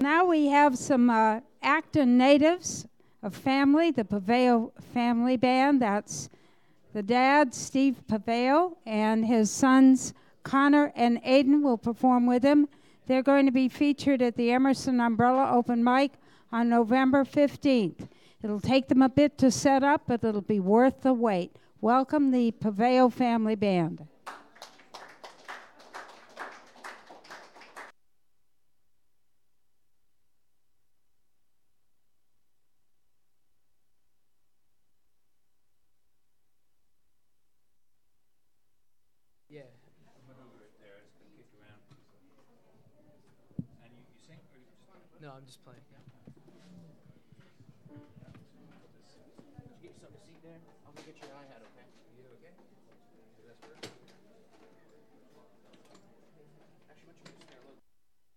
now we have some Acton natives of family, the Paveo family band. That's the dad, Steve Paveo, and his sons, Connor and Aiden, will perform with him. They're going to be featured at the Emerson Umbrella Open Mic on November 15th. It'll take them a bit to set up, but it'll be worth the wait. Welcome the Paveo family band. Yeah. No, I'm just playing. Get yourself a seat there. I'll go get your hi-hat, okay? You okay? Actually, why don't you just stare a little?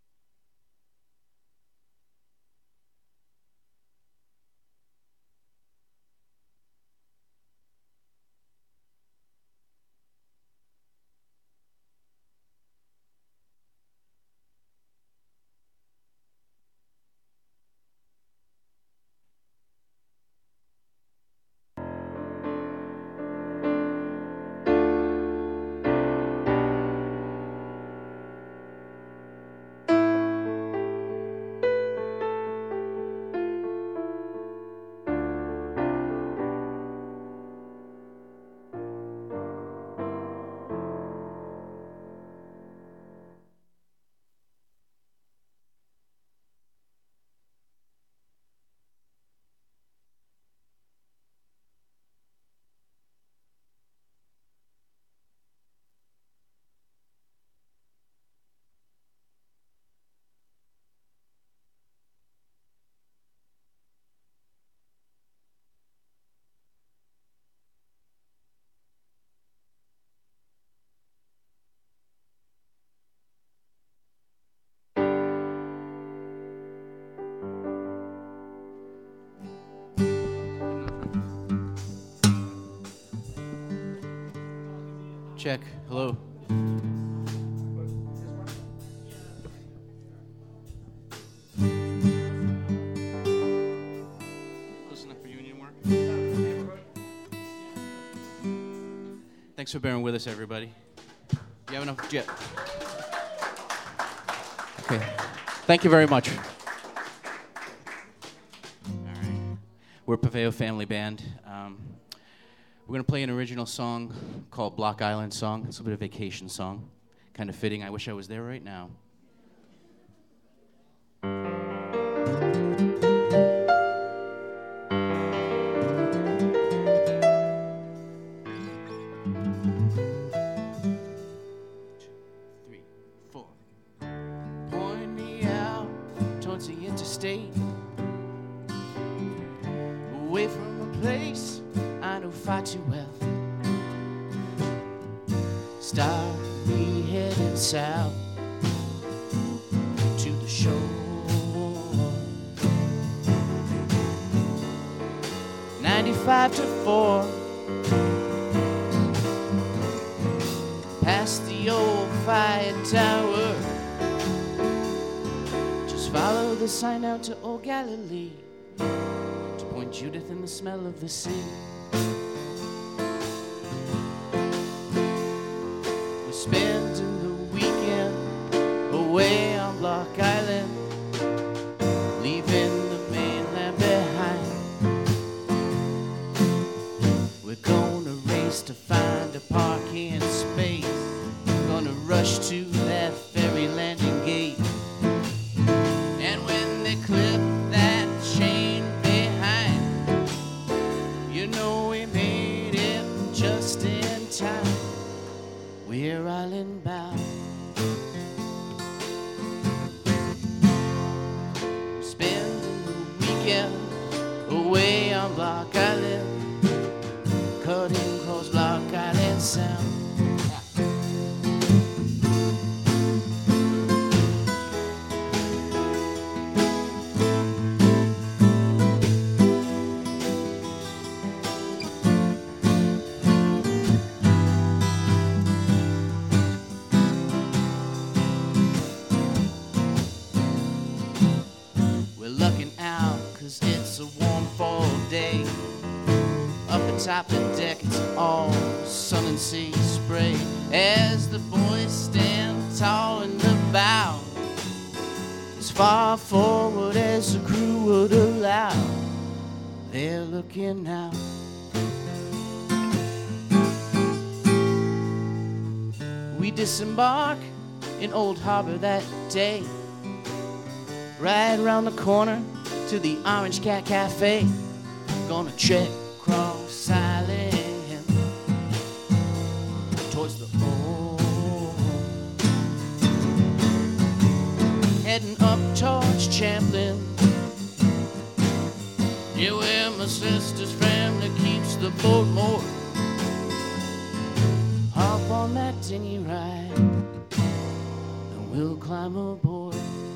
Check. Hello. Listen up for union work. Thanks for bearing with us, everybody. You have enough? Yeah. Okay. Thank you very much. All right. We're Paveo Family Band. We're going to play an original song called Block Island Song. It's a bit of a vacation song. Kind of fitting. I wish I was there right now. 3, 4. Point me out towards the interstate, away from a place I know far too well. Start me heading south to the shore. 95 to 4, past the old fire tower. Just follow the sign out to Old Galilee, to Point Judith and the smell of the sea. We're spending the weekend away on Block Island, leaving the mainland behind. We're gonna race to find a parking space, gonna rush to that ferry landing gate. And when they clip that chain behind, you know we made it just in time. We're island bound. Spending the weekend away on Block Island, cutting across Block Island Sound. 'cause it's a warm fall day. Up atop the deck, it's all sun and sea spray. As the boys stand tall in the bow, as far forward as the crew would allow, they're looking out. We disembark in Old Harbor that day, right around the corner to the Orange Cat Cafe. Gonna trek across Island towards the home, heading up towards Champlin, yeah, where my sister's family keeps the boat moored. Hop on that dinghy ride and we'll climb aboard.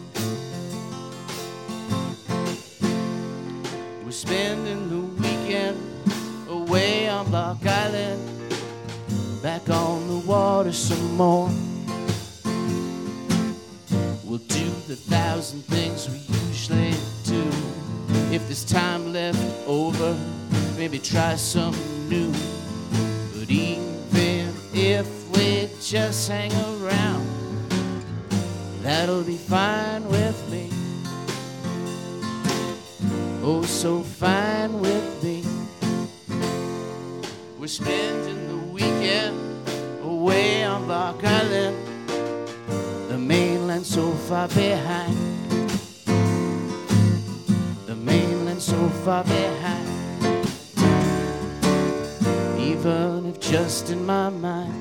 We're spending the weekend away on Block Island, back on the water some more. We'll do the 1,000 things we usually do. If there's time left over, maybe try something new. But even if we just hang around, that'll be fine with me. Oh, so fine with me. We're spending the weekend away on Block Island, the mainland so far behind, the mainland so far behind, even if just in my mind.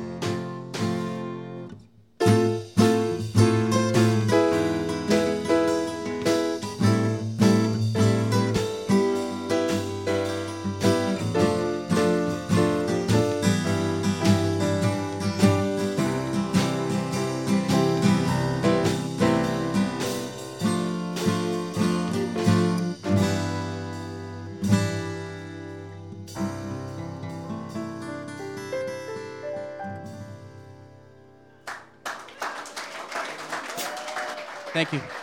Thank you.